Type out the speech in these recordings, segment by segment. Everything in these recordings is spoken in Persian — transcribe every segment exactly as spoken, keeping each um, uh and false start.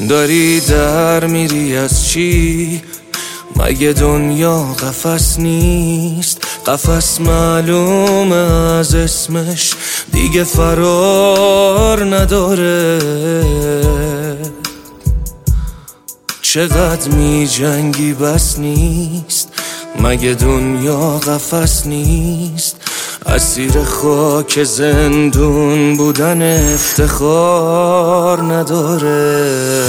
داری در میری از چی؟ مگه دنیا قفس نیست؟ قفس معلومه از اسمش دیگه فرار نداره. چقدر می جنگی بس نیست؟ مگه دنیا قفس نیست؟ اسیر خاک زندون بودن افتخار نداره.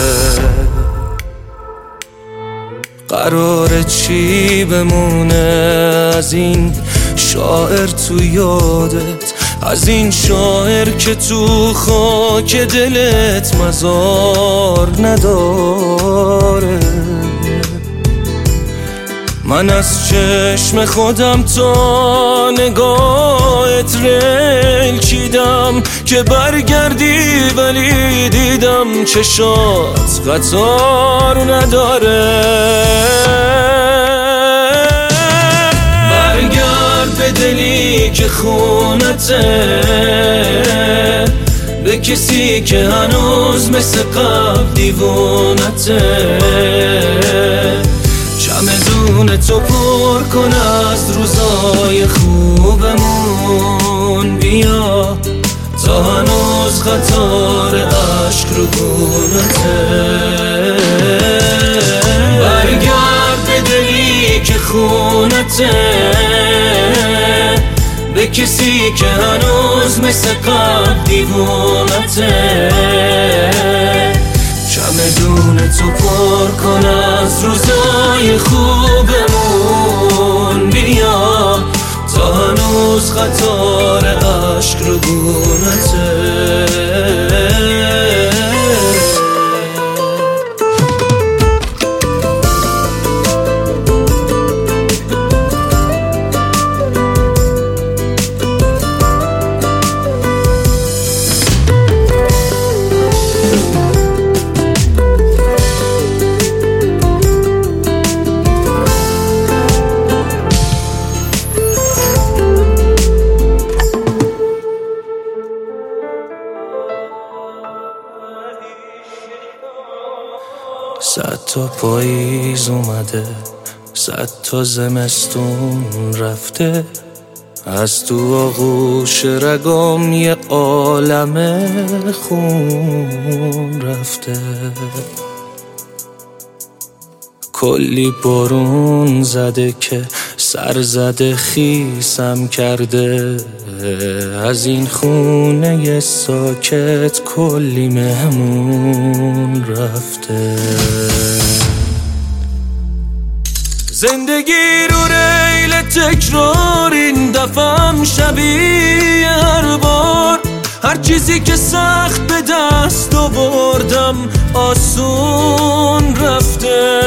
قراره چی بمونه از این شاعر تو یادت؟ از این شاعر که تو خاک دلت مزار نداره. من از چشم خودم تا نگاهت ریل چیدم که برگردی، ولی دیدم چشات قطار نداره. برگرد به دلی که خونته، به کسی که هنوز مثل قبل دیوونته. چمدون تو پر کن از روزای خوبمون، بیا تا هنوز قطار عشق رو گونته. برگرد به دلی که خونته، به کسی که هنوز مثل قبل دیوونته. چمدون تو پر کن از روزای خوبمون، بیا تا هنوز قطار عشق رو گونته. صد تا پاییز اومده، صد تا زمستون رفته، از تو آغوش رگام یه عالم خون رفته. کلی بارون زده که سر زده خیسم کرده، از این خونه ساکت کلی مهمون رفته. زندگی رو ریل تکرار، این دفعم شبیه هر بار. هر چیزی که سخت به دست آوردم آسون رفته.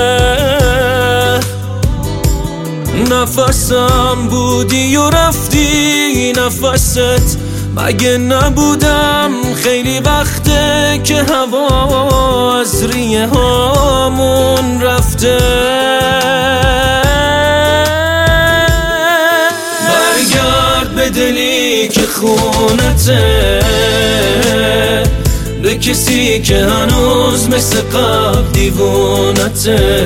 نفسم بودی و رفتی نفست، مگه نبودم خیلی وقته که هوا از ریه هامون رفته. برگرد به دلی که خونته، به کسی که هنوز مثل قبل دیوونته.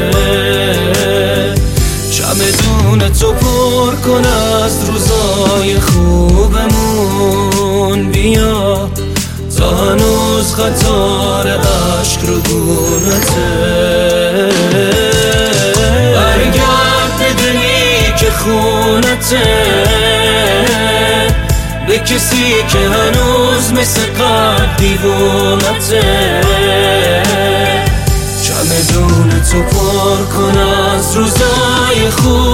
چمدون تو پر کن از روزای خوبمون، بیا تا هنوز قطار عشق رو گونته. برگرد به دلی که خونته، به کسی که هنوز مثل قبل دیوونته. چمدون تو پر کن از روزای خوب